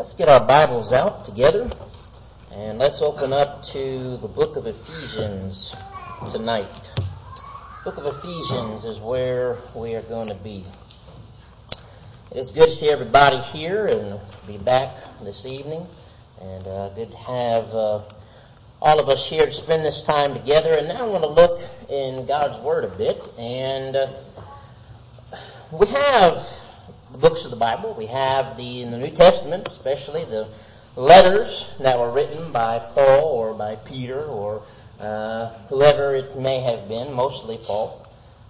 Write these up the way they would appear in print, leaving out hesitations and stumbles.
Let's get our Bibles out together, and let's open up to the book of Ephesians tonight. Book of Ephesians is where we are going to be. It is good to see everybody here and be back this evening, and good to have all of us here to spend this time together. And now I want to look in God's Word a bit, and we have the books of the Bible. We have in the New Testament, especially the letters that were written by Paul or by Peter or whoever it may have been, mostly Paul.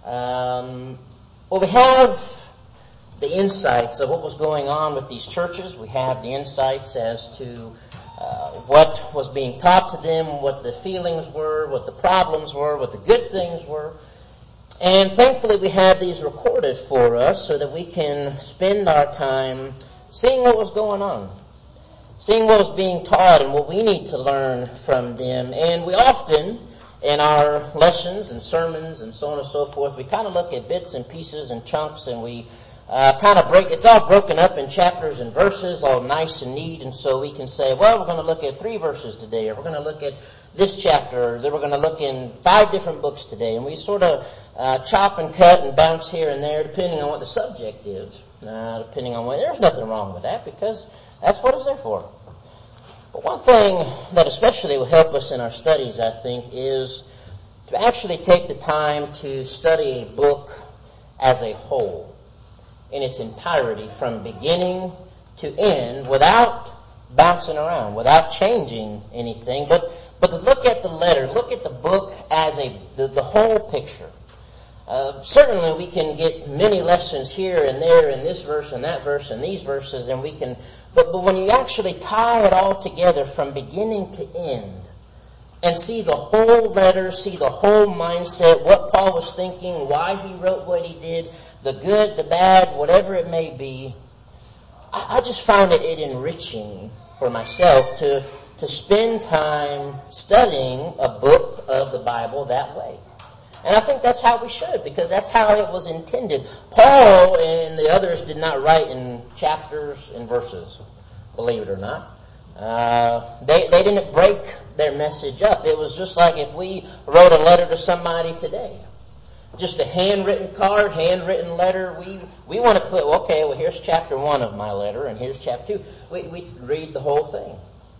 We have the insights of what was going on with these churches. We have the insights as to what was being taught to them, what the feelings were, what the problems were, what the good things were. And thankfully we have these recorded for us so that we can spend our time seeing what was going on, seeing what was being taught and what we need to learn from them. And we often, in our lessons and sermons and so on and so forth, we kind of look at bits and pieces and chunks, and we it's all broken up in chapters and verses, all nice and neat, and so we can say, well, we're going to look at 3 verses today, or we're going to look at this chapter, or then we're going to look in 5 different books today, and we sort of chop and cut and bounce here and there, depending on what the subject is, there's nothing wrong with that, because that's what it's there for. But one thing that especially will help us in our studies, I think, is to actually take the time to study a book as a whole, in its entirety, from beginning to end, without bouncing around, without changing anything, but to look at the letter, look at the book as the whole picture. Certainly we can get many lessons here and there in this verse and that verse and these verses, and we can, but when you actually tie it all together from beginning to end, and see the whole letter, see the whole mindset, what Paul was thinking, why he wrote what he did, the good, the bad, whatever it may be, I just found it enriching for myself to spend time studying a book of the Bible that way. And I think that's how we should, because that's how it was intended. Paul and the others did not write in chapters and verses, believe it or not. They didn't break their message up. It was just like if we wrote a letter to somebody today. Just a handwritten card, handwritten letter. We want to put, okay, well, here's chapter 1 of my letter, and here's chapter 2. We read the whole thing.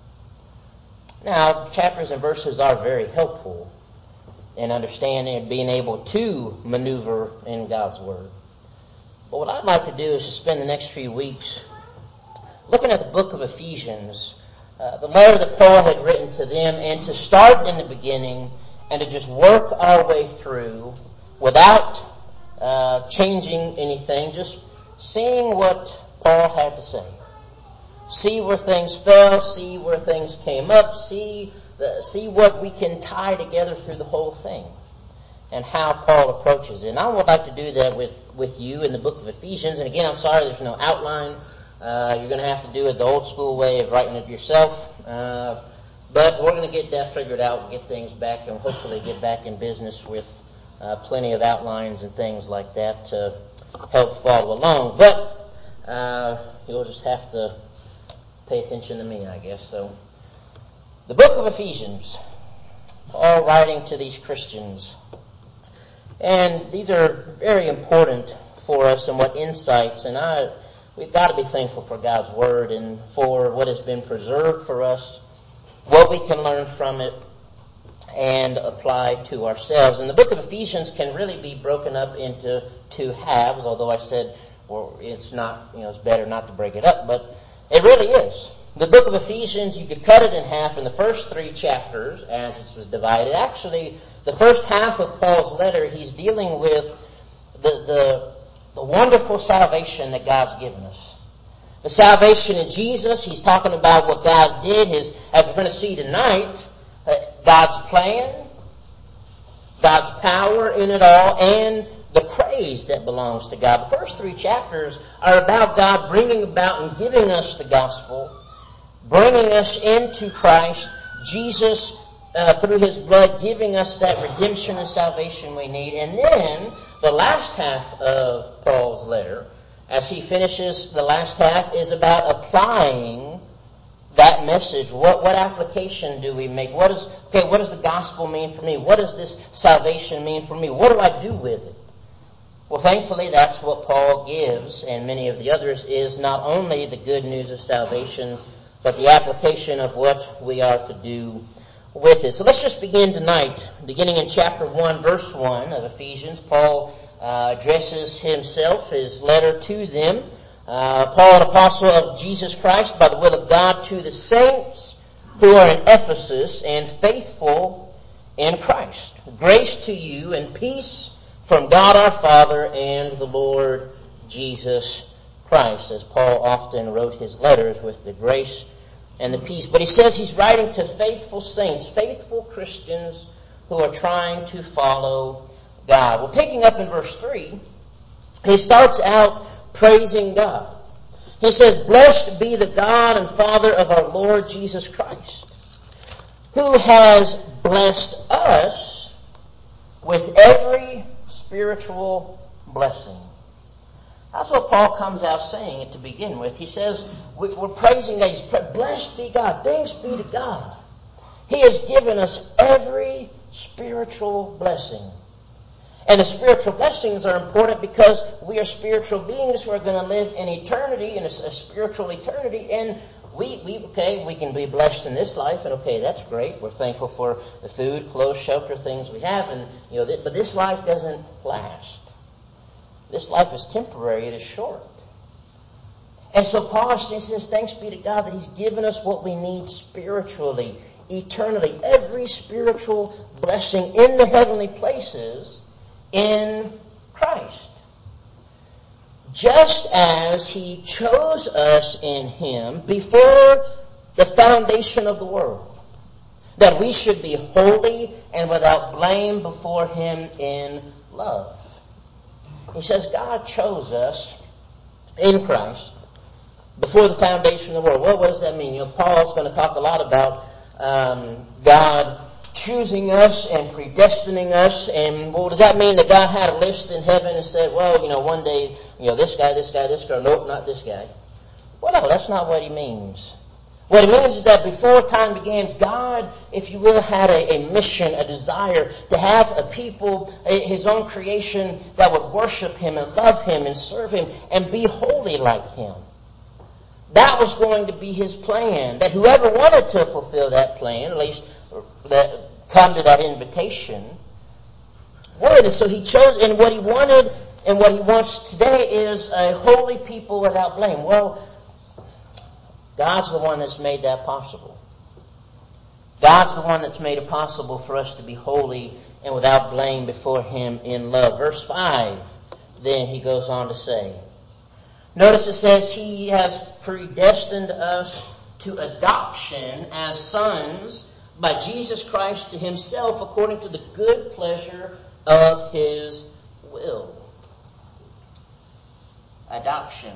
Now, chapters and verses are very helpful in understanding and being able to maneuver in God's Word. But what I'd like to do is to spend the next few weeks looking at the book of Ephesians, the letter that Paul had written to them, and to start in the beginning and to just work our way through without changing anything, just seeing what Paul had to say. See where things fell, see where things came up, see what we can tie together through the whole thing, and how Paul approaches it. And I would like to do that with you in the book of Ephesians. And again, I'm sorry there's no outline. You're going to have to do it the old school way of writing it yourself. But we're going to get that figured out and get things back, and hopefully get back in business with plenty of outlines and things like that to help follow along. But you'll just have to pay attention to me, I guess. So, the book of Ephesians, Paul writing to these Christians. And these are very important for us and what insights. And we've got to be thankful for God's Word and for what has been preserved for us, what we can learn from it and apply to ourselves. And the book of Ephesians can really be broken up into 2 halves, although I said, well, it's not, it's better not to break it up, but it really is. The book of Ephesians, you could cut it in half in the first 3 chapters as it was divided. Actually, the first half of Paul's letter, he's dealing with the wonderful salvation that God's given us. The salvation in Jesus, he's talking about what God did, as we're going to see tonight, God's plan, God's power in it all, and the praise that belongs to God. The first 3 chapters are about God bringing about and giving us the gospel, bringing us into Christ, Jesus through His blood giving us that redemption and salvation we need. And then the last half of Paul's letter, as he finishes the last half, is about applying that message. What application do we make? What does the gospel mean for me? What does this salvation mean for me? What do I do with it? Well, thankfully, that's what Paul gives, and many of the others, is not only the good news of salvation, but the application of what we are to do with it. So let's just begin tonight, beginning in chapter 1, verse 1 of Ephesians. Paul addresses himself, his letter to them. Paul, an apostle of Jesus Christ, by the will of God, to the saints who are in Ephesus and faithful in Christ. Grace to you and peace from God our Father and the Lord Jesus Christ, as Paul often wrote his letters with the grace and the peace. But he says he's writing to faithful saints, faithful Christians who are trying to follow God. Well, picking up in verse 3, he starts out praising God. He says, "Blessed be the God and Father of our Lord Jesus Christ, who has blessed us with every spiritual blessing." That's what Paul comes out saying it to begin with. He says, we're praising God. Blessed be God. Thanks be to God. He has given us every spiritual blessing. And the spiritual blessings are important because we are spiritual beings who are going to live in eternity, in a spiritual eternity, and we can be blessed in this life, and that's great. We're thankful for the food, clothes, shelter, things we have, and but this life doesn't last. This life is temporary, it is short. And so Paul says, thanks be to God that he's given us what we need spiritually, eternally, every spiritual blessing in the heavenly places in Christ. Just as he chose us in him before the foundation of the world, that we should be holy and without blame before him in love. He says God chose us in Christ before the foundation of the world. Well, what does that mean? Paul's going to talk a lot about God choosing us and predestining us. And what does that mean? That God had a list in heaven and said, one day, this guy, this girl, nope, not this guy. Well, no, that's not what he means. What it means is that before time began, God, if you will, had a mission, a desire to have a people, his own creation, that would worship him and love him and serve him and be holy like him. That was going to be his plan. That whoever wanted to fulfill that plan, at least come to that invitation, would. And so he chose, and what he wanted and what he wants today is a holy people without blame. Well, God's the one that's made that possible. God's the one that's made it possible for us to be holy and without blame before him in love. Verse 5, then he goes on to say, notice it says he has predestined us to adoption as sons by Jesus Christ to himself according to the good pleasure of his will. Adoption.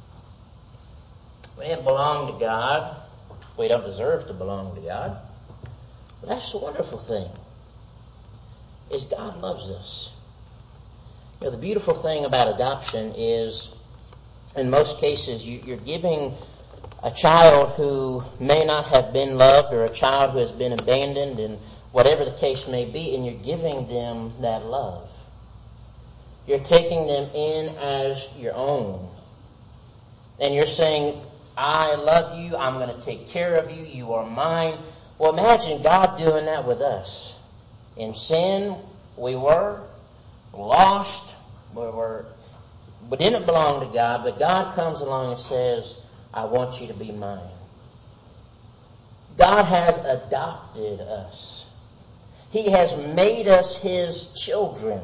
We didn't belong to God. We don't deserve to belong to God. But that's the wonderful thing, is God loves us. The beautiful thing about adoption is, in most cases, you're giving a child who may not have been loved or a child who has been abandoned, and whatever the case may be, and you're giving them that love. You're taking them in as your own. And you're saying, I love you, I'm going to take care of you, you are mine. Well, imagine God doing that with us. In sin, we were lost, we didn't belong to God, but God comes along and says, I want you to be mine. God has adopted us. He has made us his children.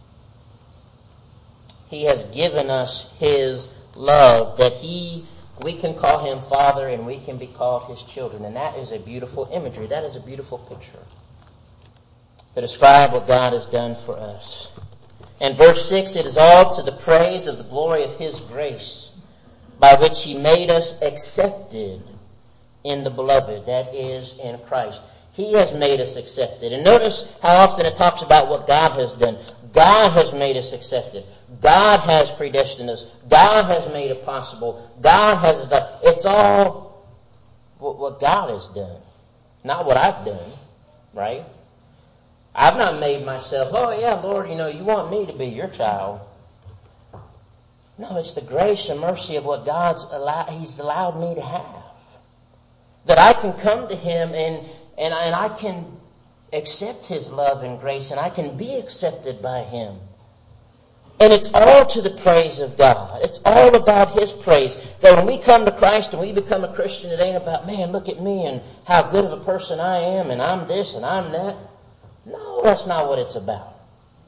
He has given us his love, that we can call him Father and we can be called his children. And that is a beautiful imagery. That is a beautiful picture to describe what God has done for us. And verse 6, it is all to the praise of the glory of his grace, by which he made us accepted in the beloved, that is, in Christ. He has made us accepted. And notice how often it talks about what God has done. God has made us accepted. God has predestined us. God has made it possible. God has done. It's all what God has done, not what I've done, right? I've not made myself, oh yeah, Lord, you want me to be your child. No, it's the grace and mercy of what He's allowed me to have. That I can come to Him and I can accept His love and grace, and I can be accepted by Him. And it's all to the praise of God. It's all about His praise. That when we come to Christ and we become a Christian, it ain't about, man, look at me and how good of a person I am, and I'm this and I'm that. No, that's not what it's about.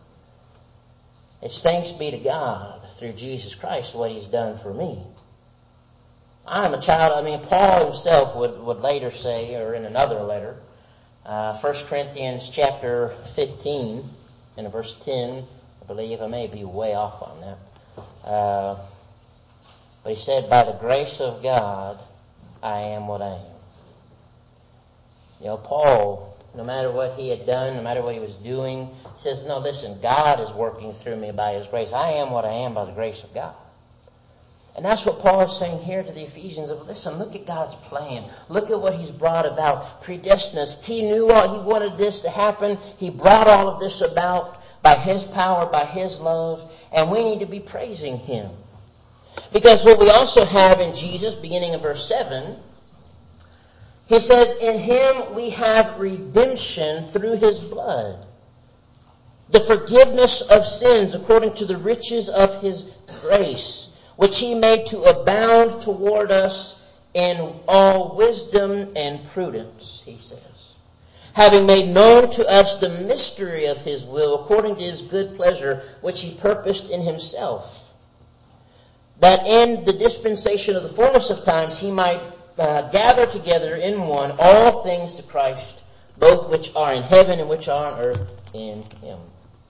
It's thanks be to God through Jesus Christ what He's done for me. I'm a child. Paul himself would later say, or in another letter, 1 Corinthians chapter 15 and verse 10, I believe. I may be way off on that. But he said, by the grace of God, I am what I am. Paul, no matter what he had done, no matter what he was doing, he says, no, listen, God is working through me by His grace. I am what I am by the grace of God. And that's what Paul is saying here to the Ephesians. Listen, look at God's plan. Look at what He's brought about. Predestined us. He knew He wanted this to happen. He brought all of this about by His power, by His love. And we need to be praising Him. Because what we also have in Jesus, beginning in verse 7, He says, in Him we have redemption through His blood, the forgiveness of sins according to the riches of His grace, which He made to abound toward us in all wisdom and prudence, he says. Having made known to us the mystery of His will, according to His good pleasure, which He purposed in Himself, that in the dispensation of the fullness of times He might gather together in one all things to Christ, both which are in heaven and which are on earth in Him.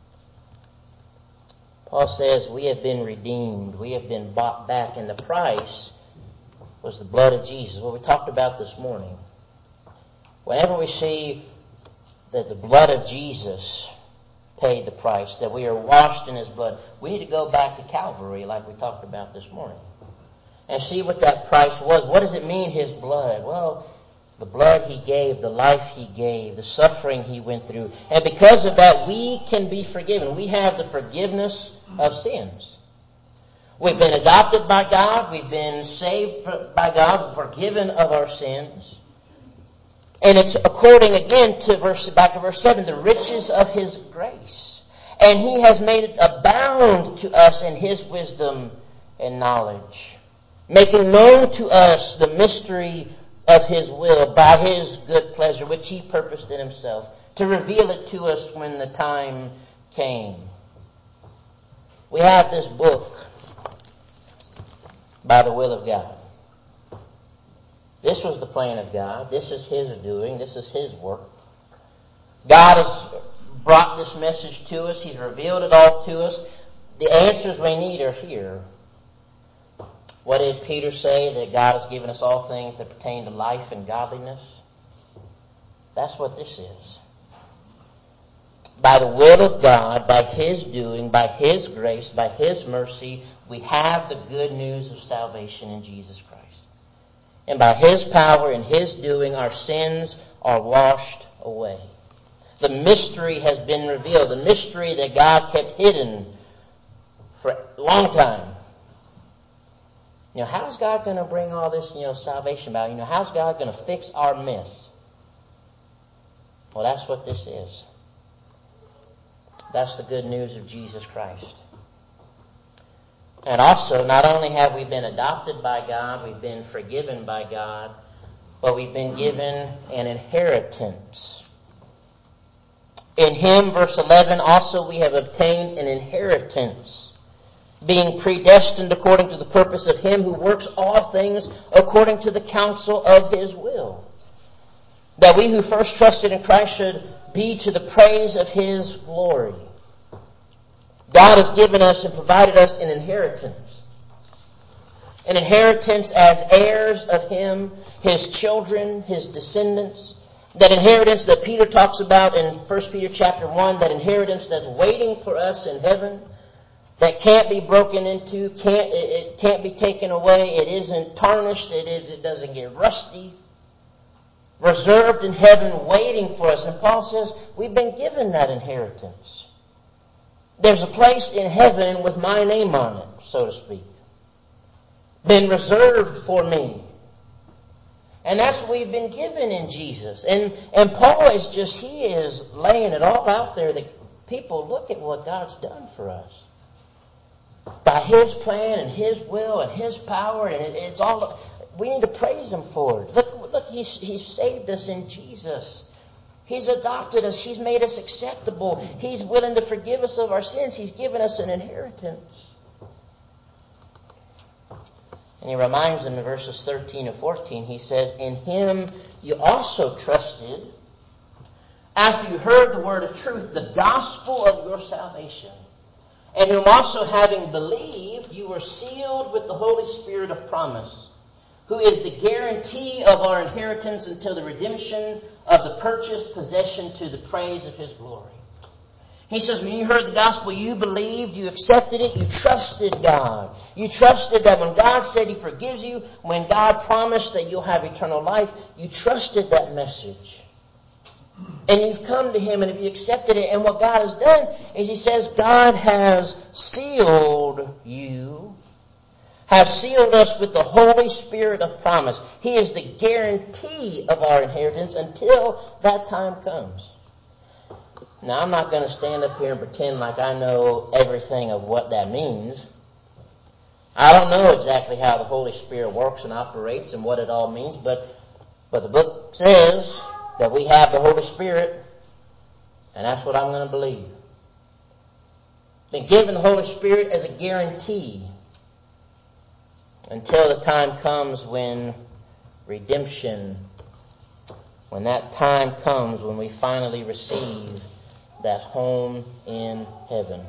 Paul says we have been redeemed. We have been bought back. And the price was the blood of Jesus. What we talked about this morning. Whenever we see that the blood of Jesus paid the price, that we are washed in His blood, we need to go back to Calvary like we talked about this morning. And see what that price was. What does it mean, His blood? Well, the blood He gave, the life He gave, the suffering He went through. And because of that, we can be forgiven. We have the forgiveness of sins. We've been adopted by God. We've been saved by God, forgiven of our sins. And it's according again to back to verse 7, the riches of His grace. And He has made it abound to us in His wisdom and knowledge, making known to us the mystery of His will by His good pleasure, which He purposed in Himself, to reveal it to us when the time came. We have this book by the will of God. This was the plan of God. This is His doing. This is His work. God has brought this message to us. He's revealed it all to us. The answers we need are here. What did Peter say? That God has given us all things that pertain to life and godliness. That's what this is. By the will of God, by His doing, by His grace, by His mercy, we have the good news of salvation in Jesus Christ. And by His power and His doing, our sins are washed away. The mystery has been revealed. The mystery that God kept hidden for a long time. How's God going to bring all this, salvation about? How's God going to fix our mess? Well, that's what this is. That's the good news of Jesus Christ. And also, not only have we been adopted by God, we've been forgiven by God, but we've been given an inheritance. In Him, verse 11, also we have obtained an inheritance, being predestined according to the purpose of Him who works all things according to the counsel of His will, that we who first trusted in Christ should be to the praise of His glory. God has given us and provided us an inheritance. An inheritance as heirs of Him, His children, His descendants. That inheritance that Peter talks about in 1 Peter chapter 1, that inheritance that's waiting for us in heaven, that can't be broken into, it can't be taken away, it isn't tarnished, it doesn't get rusty. Reserved in heaven, waiting for us. And Paul says, we've been given that inheritance. There's a place in heaven with my name on it, so to speak. Been reserved for me. And that's what we've been given in Jesus. And Paul he is laying it all out there that people look at what God's done for us. By His plan and His will and His power, and it's all, we need to praise Him for it. Look, He's saved us in Jesus. He's adopted us. He's made us acceptable. He's willing to forgive us of our sins. He's given us an inheritance. And He reminds them in verses 13 and 14, He says, in Him you also trusted, after you heard the word of truth, the gospel of your salvation, and whom also having believed, you were sealed with the Holy Spirit of promise, who is the guarantee of our inheritance until the redemption of the purchased possession to the praise of His glory. He says, when you heard the gospel, you believed, you accepted it, you trusted God. You trusted that when God said He forgives you, when God promised that you'll have eternal life, you trusted that message. And you've come to Him and have you accepted it. And what God has done is He says, God has sealed you, has sealed us with the Holy Spirit of promise. He is the guarantee of our inheritance until that time comes. Now, I'm not going to stand up here and pretend like I know everything of what that means. I don't know exactly how the Holy Spirit works and operates and what it all means, but the book says that we have the Holy Spirit, and that's what I'm going to believe. Been given the Holy Spirit as a guarantee until the time comes when redemption, when that time comes when we finally receive that home in heaven.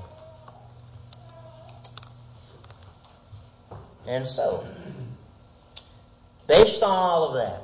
And so, based on all of that,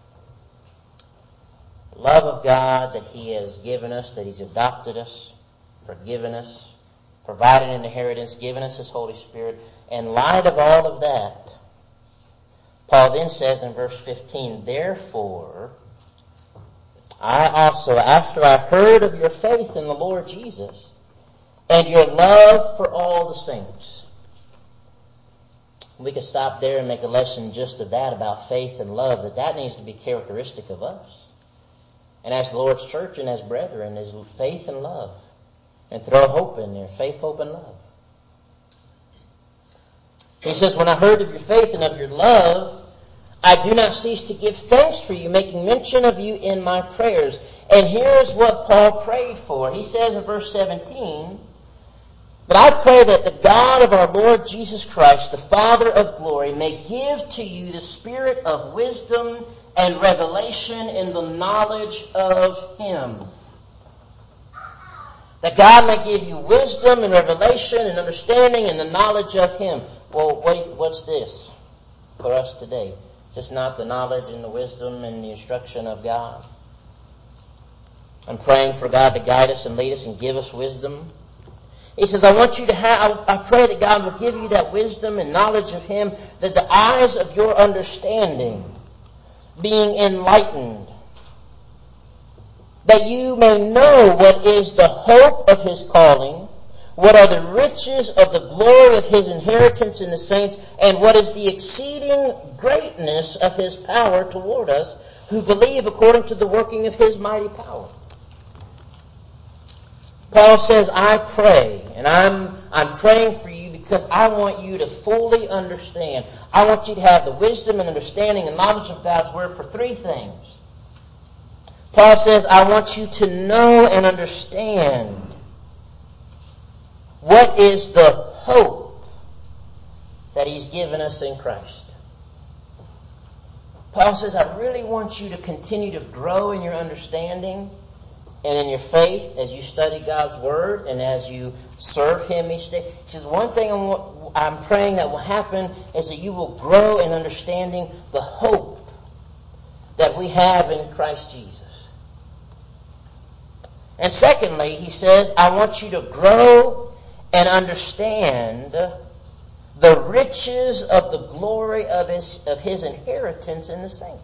love of God that He has given us, that He's adopted us, forgiven us, provided an inheritance, given us His Holy Spirit, in light of all of that, Paul then says in verse 15, therefore, I also, after I heard of your faith in the Lord Jesus and your love for all the saints. We could stop there and make a lesson just of that, about faith and love, that needs to be characteristic of us. And as the Lord's church and as brethren is faith and love. And throw hope in there, faith, hope, and love. He says, when I heard of your faith and of your love, I do not cease to give thanks for you, making mention of you in my prayers. And here's what Paul prayed for. He says in verse 17, but I pray that the God of our Lord Jesus Christ, the Father of glory, may give to you the spirit of wisdom and revelation in the knowledge of Him. That God may give you wisdom and revelation and understanding and the knowledge of Him. Well, wait, what's this for us today? Is this not the knowledge and the wisdom and the instruction of God? I'm praying for God to guide us and lead us and give us wisdom. He says, I pray that God will give you that wisdom and knowledge of Him, that the eyes of your understanding being enlightened, that you may know what is the hope of His calling, what are the riches of the glory of His inheritance in the saints, and what is the exceeding greatness of His power toward us who believe according to the working of His mighty power. Paul says, I pray, and I'm praying for you because I want you to fully understand. I want you to have the wisdom and understanding and knowledge of God's Word for three things. Paul says, I want you to know and understand what is the hope that He's given us in Christ. Paul says, I really want you to continue to grow in your understanding and in your faith as you study God's Word and as you serve Him each day. He says, one thing I'm praying that will happen is that you will grow in understanding the hope that we have in Christ Jesus. And secondly, he says, I want you to grow and understand the riches of the glory of his inheritance in the saints.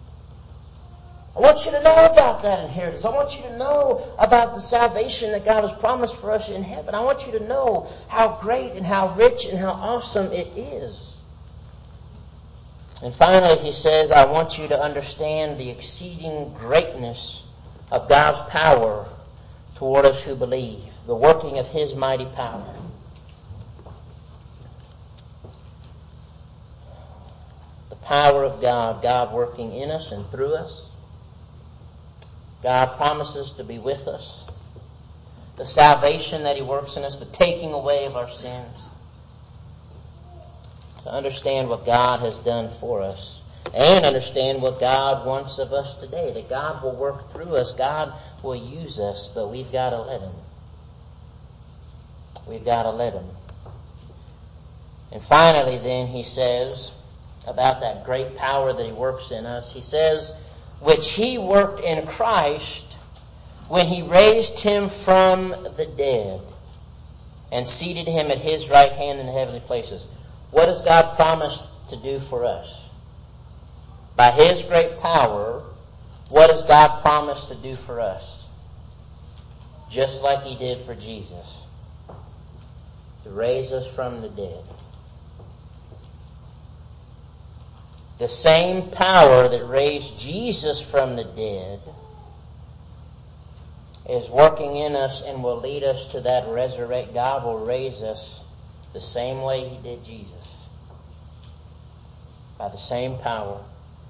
I want you to know about that inheritance. I want you to know about the salvation that God has promised for us in heaven. I want you to know how great and how rich and how awesome it is. And finally, he says, I want you to understand the exceeding greatness of God's power toward us who believe, the working of his mighty power. The power of God, God working in us and through us. God promises to be with us. The salvation that he works in us, the taking away of our sins. To understand what God has done for us. And understand what God wants of us today. That God will work through us. God will use us. But we've got to let him. We've got to let him. And finally then he says about that great power that he works in us. He says, which he worked in Christ when he raised him from the dead and seated him at his right hand in the heavenly places. What has God promised to do for us? By his great power, what has God promised to do for us? Just like he did for Jesus. To raise us from the dead. The same power that raised Jesus from the dead is working in us and will lead us to that resurrect. God will raise us the same way he did Jesus. By the same power.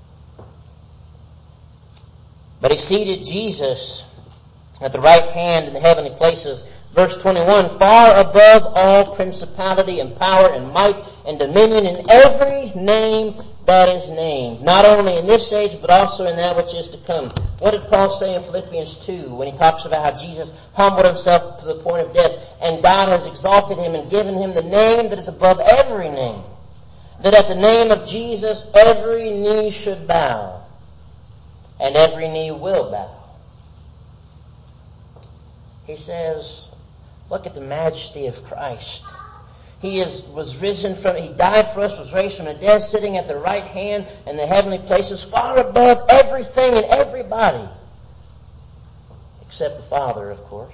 But he seated Jesus at the right hand in the heavenly places. Verse 21, far above all principality and power and might and dominion and every name that is named. Not only in this age, but also in that which is to come. What did Paul say in Philippians 2 when he talks about how Jesus humbled himself to the point of death and God has exalted him and given him the name that is above every name? That at the name of Jesus every knee should bow and every knee will bow. He says, look at the majesty of Christ. He died for us, was raised from the dead, sitting at the right hand in the heavenly places, far above everything and everybody. Except the Father, of course.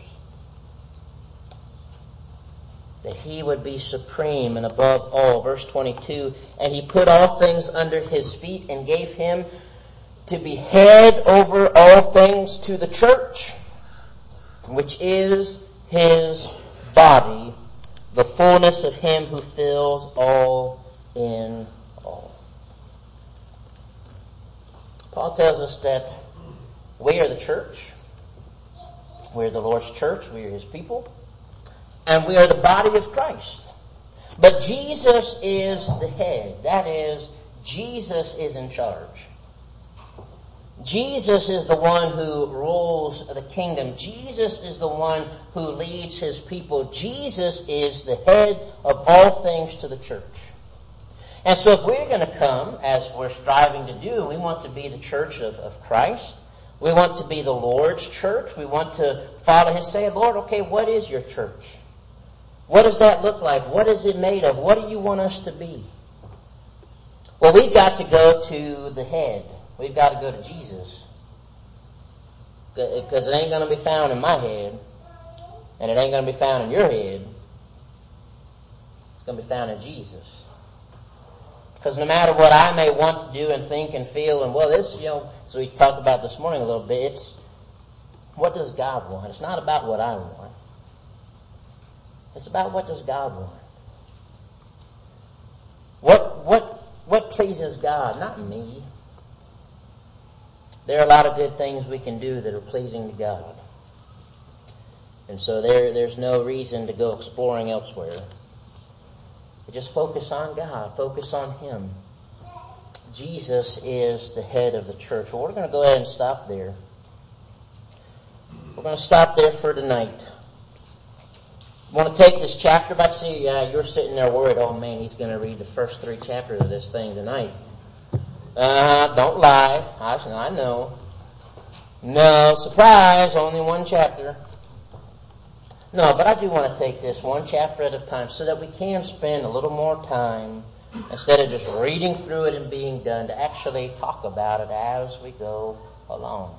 That he would be supreme and above all. Verse 22, and he put all things under his feet and gave him to be head over all things to the church, which is his body, the fullness of him who fills all in all. Paul tells us that we are the church. We are the Lord's church. We are his people. And we are the body of Christ. But Jesus is the head. That is, Jesus is in charge. Jesus is the one who rules the kingdom. Jesus is the one who leads his people. Jesus is the head of all things to the church. And so if we're going to come, as we're striving to do, we want to be the church of Christ. We want to be the Lord's church. We want to follow him. Say, Lord, okay, what is your church? What does that look like? What is it made of? What do you want us to be? Well, we've got to go to the head. We've got to go to Jesus. Because it ain't going to be found in my head. And it ain't going to be found in your head. It's going to be found in Jesus. Because no matter what I may want to do and think and feel, and well, this, so we talked about this morning a little bit, it's what does God want? It's not about what I want. It's about what does God want. What pleases God? Not me. There are a lot of good things we can do that are pleasing to God. And so there's no reason to go exploring elsewhere. But just focus on God. Focus on him. Jesus is the head of the church. Well, we're going to go ahead and stop there. We're going to stop there for tonight. I want to take this chapter back. See, you're sitting there worried, oh man, he's going to read the first 3 chapters of this thing tonight. Don't lie. I know. No, surprise, only one chapter. No, but I do want to take this one chapter at a time so that we can spend a little more time, instead of just reading through it and being done, to actually talk about it as we go along.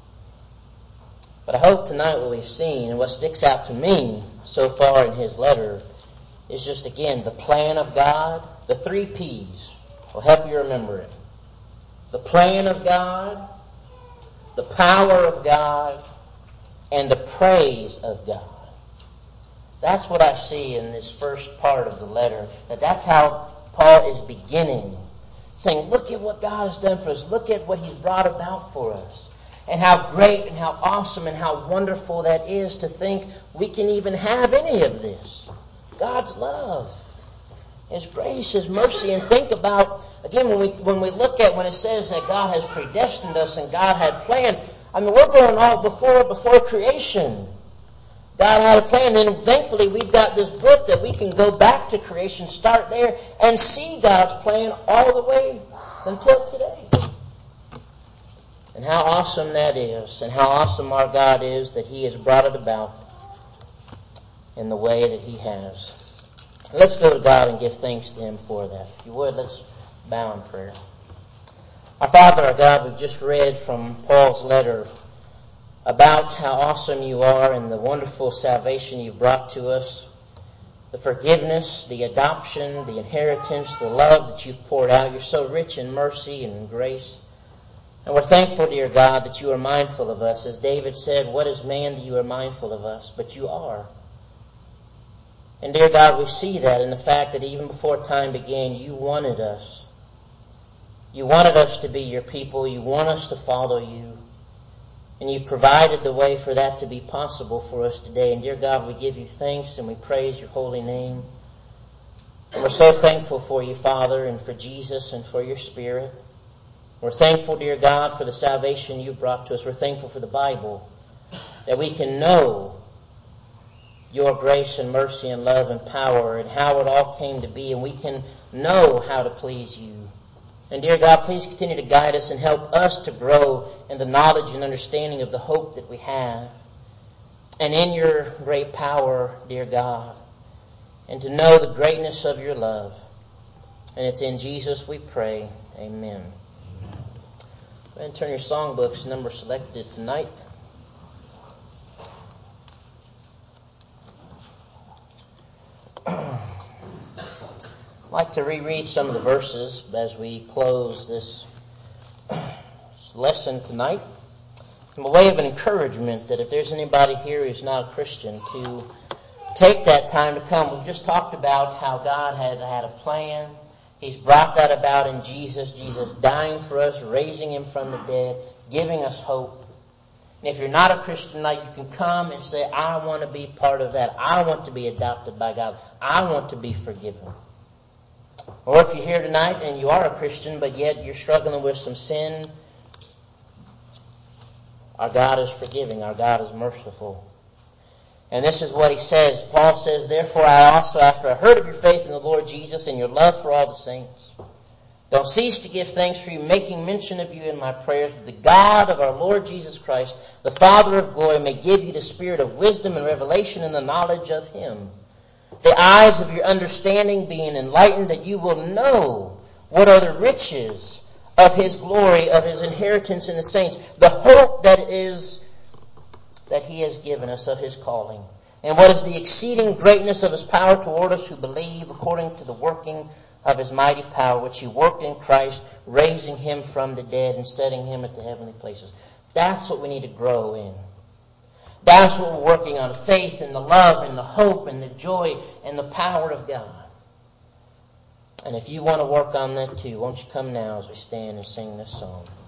But I hope tonight what we've seen and what sticks out to me so far in his letter is just, again, the plan of God. The 3 P's will help you remember it. The plan of God, the power of God, and the praise of God. That's what I see in this first part of the letter. That's how Paul is beginning. Saying, look at what God has done for us. Look at what He's brought about for us. And how great and how awesome and how wonderful that is to think we can even have any of this. God's love, His grace, His mercy. And think about, again, when we look at when it says that God has predestined us and God had planned. I mean, we're going all before creation. God had a plan, and thankfully we've got this book that we can go back to creation, start there, and see God's plan all the way until today. And how awesome that is, and how awesome our God is that He has brought it about in the way that He has. Let's go to God and give thanks to Him for that. If you would, let's bow in prayer. Our Father, our God, we've just read from Paul's letter about how awesome You are and the wonderful salvation You've brought to us, the forgiveness, the adoption, the inheritance, the love that You've poured out. You're so rich in mercy and in grace. And we're thankful, dear God, that You are mindful of us. As David said, what is man that You are mindful of us? But You are. And dear God, we see that in the fact that even before time began, You wanted us. You wanted us to be Your people. You want us to follow You. And You've provided the way for that to be possible for us today. And dear God, we give You thanks and we praise Your holy name. And we're so thankful for You, Father, and for Jesus and for Your Spirit. We're thankful, dear God, for the salvation You've brought to us. We're thankful for the Bible, that we can know Your grace and mercy and love and power and how it all came to be, and we can know how to please You. And dear God, please continue to guide us and help us to grow in the knowledge and understanding of the hope that we have. And in Your great power, dear God, and to know the greatness of Your love. And it's in Jesus we pray. Amen. Go ahead and turn your songbooks, number selected tonight. I'd like to reread some of the verses as we close this lesson tonight. In a way of an encouragement that if there's anybody here who's not a Christian, to take that time to come. We've just talked about how God had a plan. He's brought that about in Jesus. Jesus dying for us, raising Him from the dead, giving us hope. And if you're not a Christian tonight, you can come and say, I want to be part of that. I want to be adopted by God. I want to be forgiven. Or if you're here tonight and you are a Christian, but yet you're struggling with some sin, our God is forgiving. Our God is merciful. And this is what he says. Paul says, therefore I also, after I heard of your faith in the Lord Jesus and your love for all the saints, don't cease to give thanks for you, making mention of you in my prayers, that the God of our Lord Jesus Christ, the Father of glory, may give you the spirit of wisdom and revelation in the knowledge of Him. The eyes of your understanding being enlightened, that you will know what are the riches of His glory, of His inheritance in the saints, the hope that He has given us of His calling. And what is the exceeding greatness of His power toward us who believe, according to the working of His mighty power, which He worked in Christ, raising Him from the dead and setting Him at the heavenly places. That's what we need to grow in. That's what we're working on. Faith and the love and the hope and the joy and the power of God. And if you want to work on that too, won't you come now as we stand and sing this song.